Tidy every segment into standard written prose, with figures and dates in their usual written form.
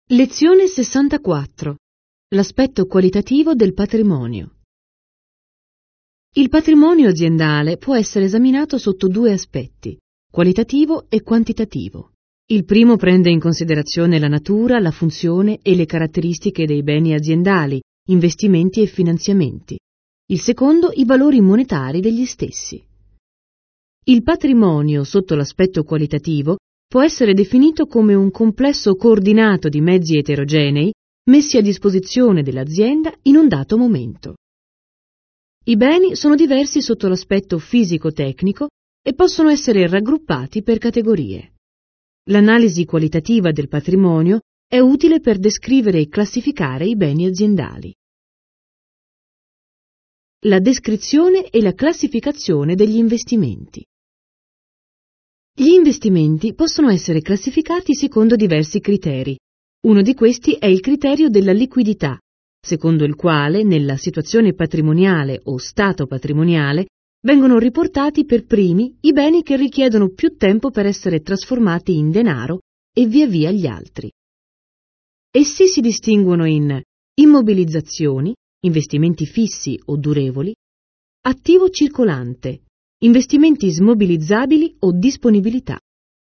Lezione 64. L'aspetto qualitativo del patrimonio. Il patrimonio aziendale può essere esaminato sotto due aspetti, qualitativo e quantitativo. Il primo prende in considerazione la natura, la funzione e le caratteristiche dei beni aziendali, investimenti e finanziamenti. Il secondo, i valori monetari degli stessi. Il patrimonio, sotto l'aspetto qualitativo, può essere definito come un complesso coordinato di mezzi eterogenei messi a disposizione dell'azienda in un dato momento. I beni sono diversi sotto l'aspetto fisico-tecnico e possono essere raggruppati per categorie. L'analisi qualitativa del patrimonio è utile per descrivere e classificare i beni aziendali. La descrizione e la classificazione degli investimenti. Gli investimenti possono essere classificati secondo diversi criteri. Uno di questi è il criterio della liquidità, secondo il quale nella situazione patrimoniale o stato patrimoniale vengono riportati per primi i beni che richiedono più tempo per essere trasformati in denaro e via via gli altri. Essi si distinguono in immobilizzazioni, investimenti fissi o durevoli, attivo circolante, investimenti smobilizzabili o disponibilità.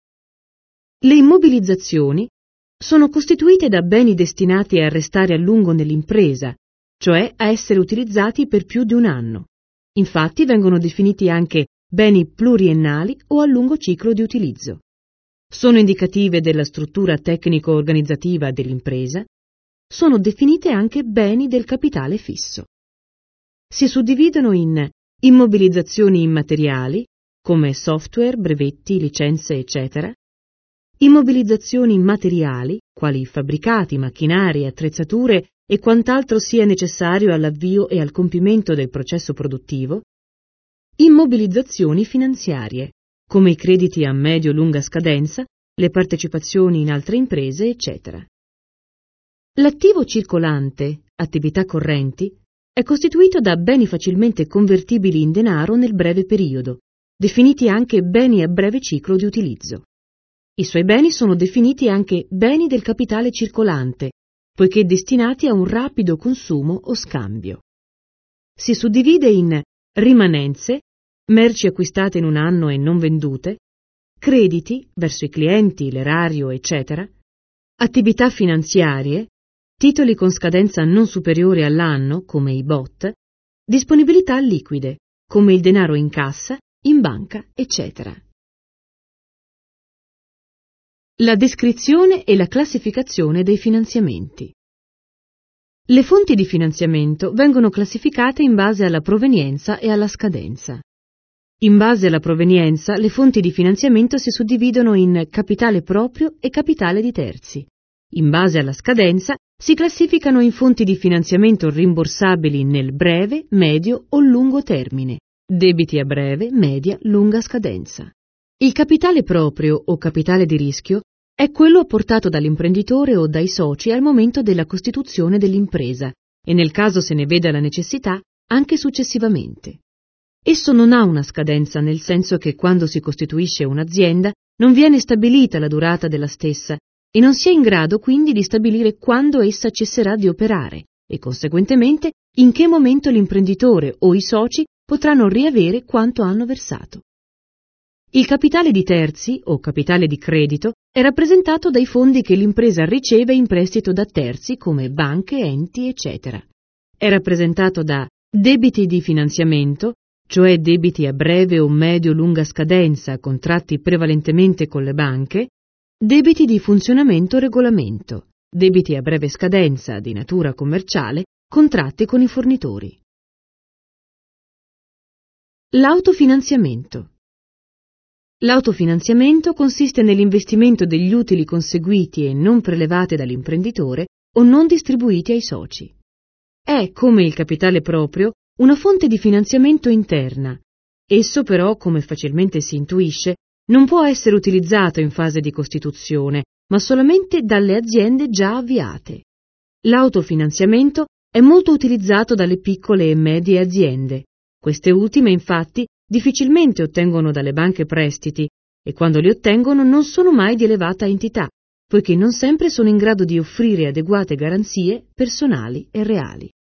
Le immobilizzazioni sono costituite da beni destinati a restare a lungo nell'impresa, cioè a essere utilizzati per più di un anno. Infatti vengono definiti anche beni pluriennali o a lungo ciclo di utilizzo. Sono indicative della struttura tecnico-organizzativa dell'impresa. Sono definite anche beni del capitale fisso. Si suddividono in immobilizzazioni immateriali, come software, brevetti, licenze, eccetera, immobilizzazioni materiali, quali fabbricati, macchinari, attrezzature e quant'altro sia necessario all'avvio e al compimento del processo produttivo, immobilizzazioni finanziarie, come i crediti a medio-lunga scadenza, le partecipazioni in altre imprese, eccetera. L'attivo circolante, attività correnti, è costituito da beni facilmente convertibili in denaro nel breve periodo, definiti anche beni a breve ciclo di utilizzo. I suoi beni sono definiti anche beni del capitale circolante, poiché destinati a un rapido consumo o scambio. Si suddivide in rimanenze, merci acquistate in un anno e non vendute, crediti verso i clienti, l'erario, eccetera, attività finanziarie, titoli con scadenza non superiore all'anno, come i BOT, disponibilità liquide, come il denaro in cassa, in banca, eccetera. La descrizione e la classificazione dei finanziamenti. Le fonti di finanziamento vengono classificate in base alla provenienza e alla scadenza. In base alla provenienza, le fonti di finanziamento si suddividono in capitale proprio e capitale di terzi. In base alla scadenza, si classificano in fonti di finanziamento rimborsabili nel breve, medio o lungo termine, debiti a breve, media, lunga scadenza. Il capitale proprio o capitale di rischio è quello apportato dall'imprenditore o dai soci al momento della costituzione dell'impresa e nel caso se ne veda la necessità anche successivamente. Esso non ha una scadenza nel senso che quando si costituisce un'azienda non viene stabilita la durata della stessa e non si è in grado quindi di stabilire quando essa cesserà di operare e conseguentemente in che momento l'imprenditore o i soci potranno riavere quanto hanno versato. Il capitale di terzi o capitale di credito è rappresentato dai fondi che l'impresa riceve in prestito da terzi come banche, enti, eccetera. È rappresentato da debiti di finanziamento, cioè debiti a breve o medio-lunga scadenza contratti prevalentemente con le banche, debiti di funzionamento regolamento, debiti a breve scadenza di natura commerciale, contratti con i fornitori. L'autofinanziamento. L'autofinanziamento consiste nell'investimento degli utili conseguiti e non prelevati dall'imprenditore o non distribuiti ai soci. È, come il capitale proprio, una fonte di finanziamento interna. Esso però, come facilmente si intuisce, non può essere utilizzato in fase di costituzione, ma solamente dalle aziende già avviate. L'autofinanziamento è molto utilizzato dalle piccole e medie aziende. Queste ultime, infatti, difficilmente ottengono dalle banche prestiti e quando li ottengono non sono mai di elevata entità, poiché non sempre sono in grado di offrire adeguate garanzie personali e reali.